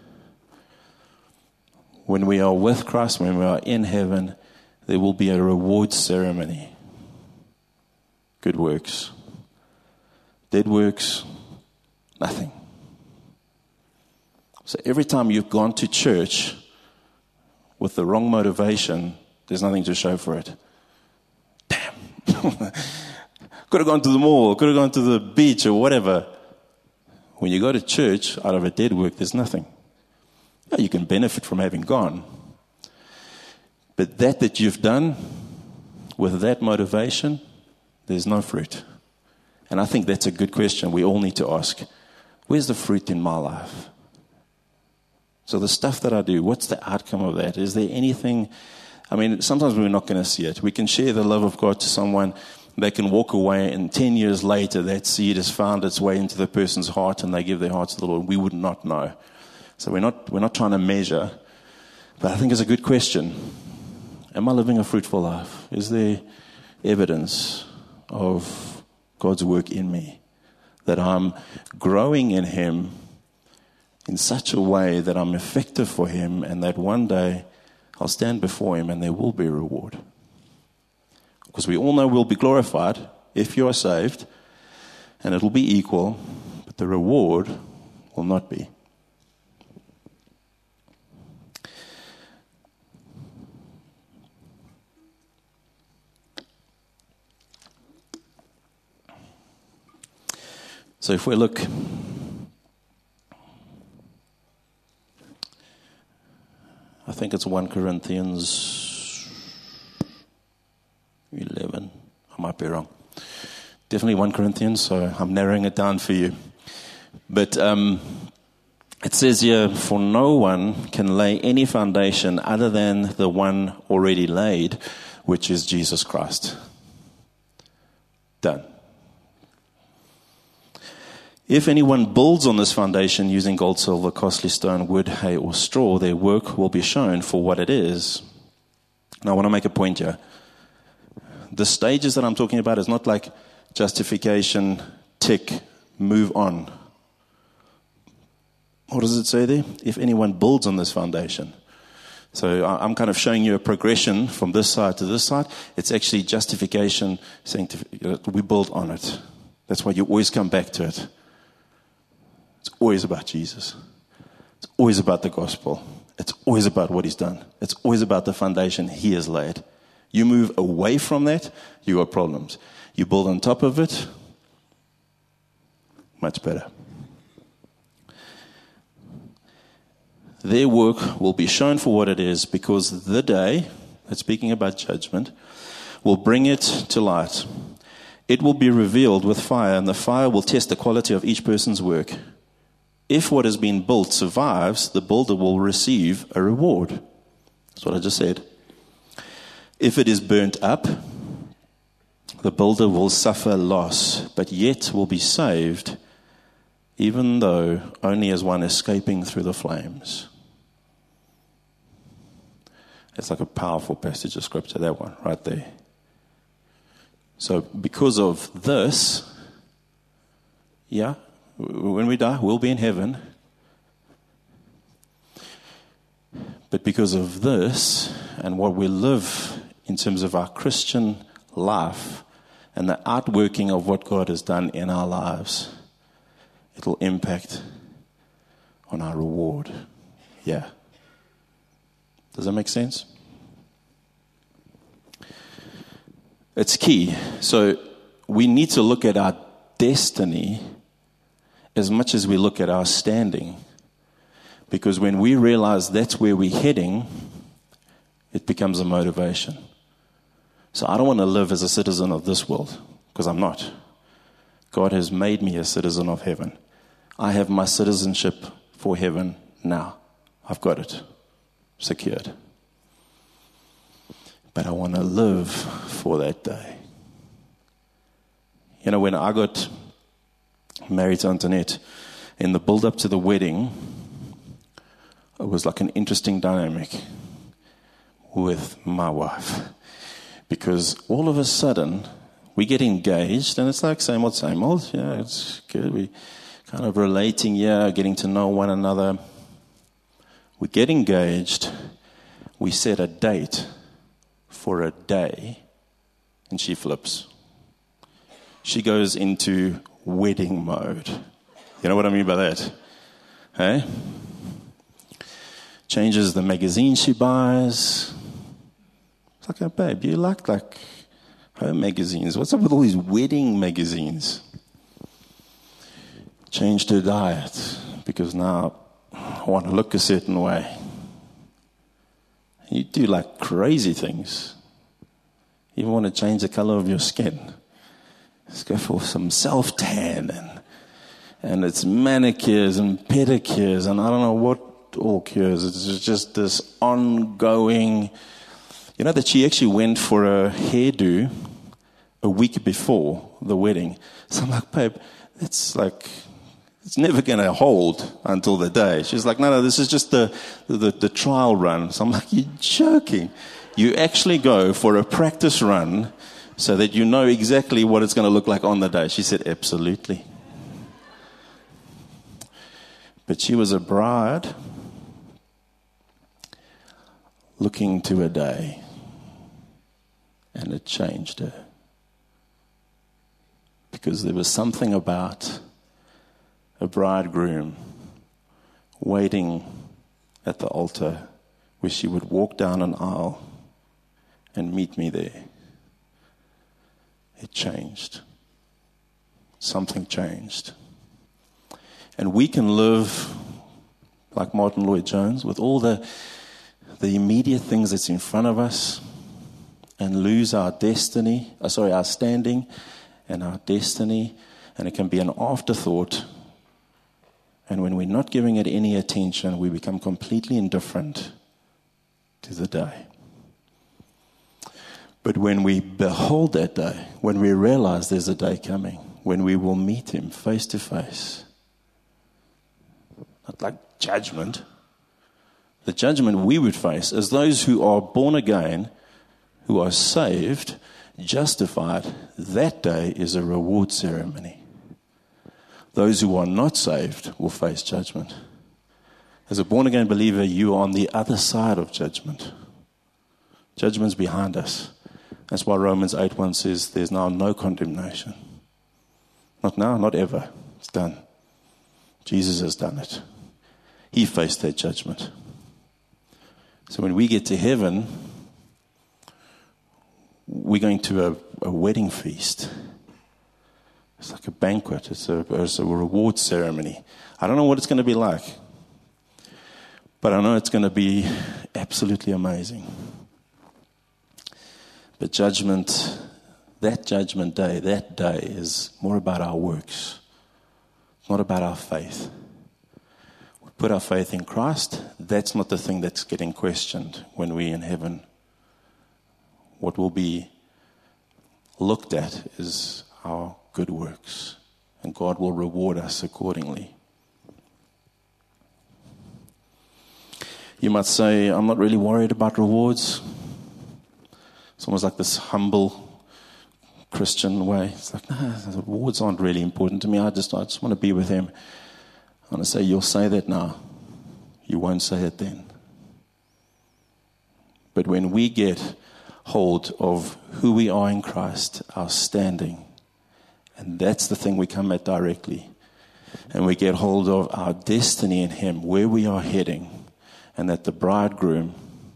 when we are with Christ, when we are in heaven, there will be a reward ceremony. Good works. Dead works, nothing. So every time you've gone to church with the wrong motivation, there's nothing to show for it. Damn. Could have gone to the mall, could have gone to the beach or whatever. When you go to church out of a dead work, there's nothing. Yeah, you can benefit from having gone. But that that you've done with that motivation, there's no fruit. And I think that's a good question we all need to ask. Where's the fruit in my life? So the stuff that I do, what's the outcome of that? Is there anything? I mean, sometimes we're not going to see it. We can share the love of God to someone. They can walk away, and ten years later, that seed has found its way into the person's heart, and they give their hearts to the Lord. We would not know. So we're not we're not trying to measure. But I think it's a good question. Am I living a fruitful life? Is there evidence of God's work in me? That I'm growing in Him in such a way that I'm effective for Him, and that one day I'll stand before Him and there will be a reward. Because we all know we'll be glorified if you are saved, and it'll be equal, but the reward will will not be. So if we look, I think it's First Corinthians eleven. I might be wrong. Definitely First Corinthians, so I'm narrowing it down for you. But um, it says here, for no one can lay any foundation other than the one already laid, which is Jesus Christ. Done. If anyone builds on this foundation using gold, silver, costly stone, wood, hay, or straw, their work will be shown for what it is. Now, I want to make a point here. The stages that I'm talking about is not like justification, tick, move on. What does it say there? If anyone builds on this foundation. So I'm kind of showing you a progression from this side to this side. It's actually justification, sanctification. We build on it. That's why you always come back to it. It's always about Jesus. It's always about the gospel. It's always about what he's done. It's always about the foundation he has laid. You move away from that, you got problems. You build on top of it, much better. Their work will be shown for what it is, because the day, that's speaking about judgment, will bring it to light. It will be revealed with fire, and the fire will test the quality of each person's work. If what has been built survives, the builder will receive a reward. That's what I just said. If it is burnt up, the builder will suffer loss, but yet will be saved, even though only as one escaping through the flames. It's like a powerful passage of scripture, that one, right there. So because of this, yeah, when we die, we'll be in heaven. But because of this, and what we live in terms of our Christian life, and the outworking of what God has done in our lives, it will impact on our reward. Yeah. Does that make sense? It's key. So we need to look at our destiny as much as we look at our standing. Because when we realize that's where we're heading, it becomes a motivation. So I don't want to live as a citizen of this world, because I'm not. God has made me a citizen of heaven. I have my citizenship for heaven now. I've got it secured. But I want to live for that day. You know, when I got married to Antoinette, in the build-up to the wedding, it was like an interesting dynamic with my wife. Because all of a sudden, we get engaged, and it's like same old, same old. Yeah, it's good. We kind of relating, yeah, getting to know one another. We get engaged. We set a date for a day, and she flips. She goes into wedding mode. You know what I mean by that? Hey? Changes the magazine she buys. It's like, oh, babe, you like like home magazines. What's up with all these wedding magazines? Changed her diet because now I want to look a certain way. You do like crazy things. You even want to change the color of your skin. Let's go for some self-tan and, and it's manicures and pedicures and I don't know what all cures. It's just this ongoing... You know that she actually went for a hairdo a week before the wedding. So I'm like, babe, it's like... It's never going to hold until the day. She's like, no, no, this is just the, the, the trial run. So I'm like, you're joking. You actually go for a practice run so that you know exactly what it's going to look like on the day. She said, absolutely. But she was a bride looking to a day, and it changed her. Because there was something about a bridegroom waiting at the altar where she would walk down an aisle and meet me there. It changed. Something changed. And we can live like Martin Lloyd-Jones with all the, the immediate things that's in front of us and lose our destiny, uh, sorry, our standing and our destiny, and it can be an afterthought. And when we're not giving it any attention, we become completely indifferent to the day. But when we behold that day, when we realize there's a day coming, when we will meet him face to face, not like judgment, the judgment we would face as those who are born again, who are saved, justified, that day is a reward ceremony. Those who are not saved will face judgment. As a born-again believer, you are on the other side of judgment. Judgment's behind us. That's why Romans eight one says there's now no condemnation. Not now, not ever. It's done. Jesus has done it. He faced that judgment. So when we get to heaven, we're going to a, a wedding feast. It's like a banquet. It's a, it's a reward ceremony. I don't know what it's going to be like, but I know it's going to be absolutely amazing. But judgment, that judgment day, that day is more about our works, not about our faith. We put our faith in Christ. That's not the thing that's getting questioned when we're in heaven. What will be looked at is our good works, and God will reward us accordingly. You might say, I'm not really worried about rewards. It's almost like this humble Christian way. It's like, no, the rewards aren't really important to me. I just, I just want to be with him. I want to say, you'll say that now. You won't say it then. But when we get hold of who we are in Christ, our standing, and that's the thing we come at directly, and we get hold of our destiny in him, where we are heading, and that the bridegroom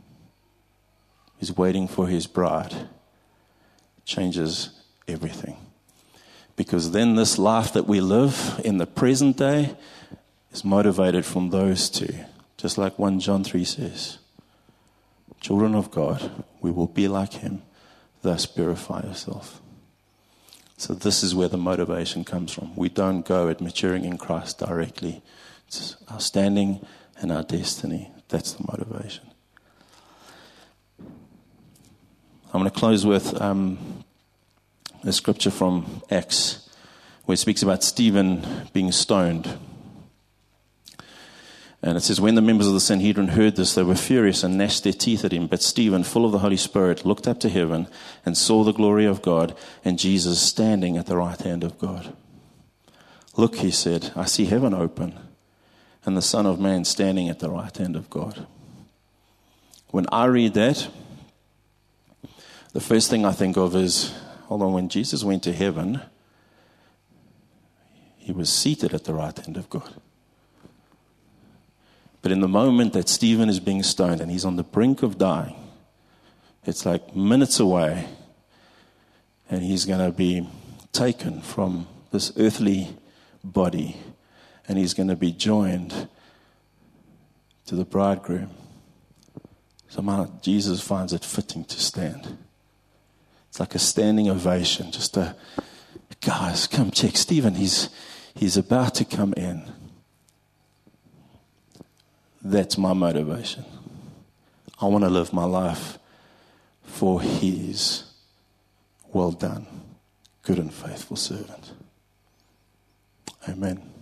is waiting for his bride, changes everything. Because then this life that we live in the present day is motivated from those two. Just like First John three says, children of God, we will be like him, thus purify yourself. So this is where the motivation comes from. We don't go at maturing in Christ directly. It's our standing and our destiny. That's the motivation. I'm going to close with um, a scripture from Acts where it speaks about Stephen being stoned. And it says, when the members of the Sanhedrin heard this, they were furious and gnashed their teeth at him. But Stephen, full of the Holy Spirit, looked up to heaven and saw the glory of God and Jesus standing at the right hand of God. Look, he said, I see heaven open and the Son of Man standing at the right hand of God. When I read that, the first thing I think of is, hold on, when Jesus went to heaven, he was seated at the right hand of God. But in the moment that Stephen is being stoned and he's on the brink of dying, it's like minutes away, and he's going to be taken from this earthly body, and he's going to be joined to the bridegroom. Somehow Jesus finds it fitting to stand. It's like a standing ovation, just a, guys, come check Stephen, he's, he's about to come in. That's my motivation. I want to live my life for his well done, good and faithful servant. Amen.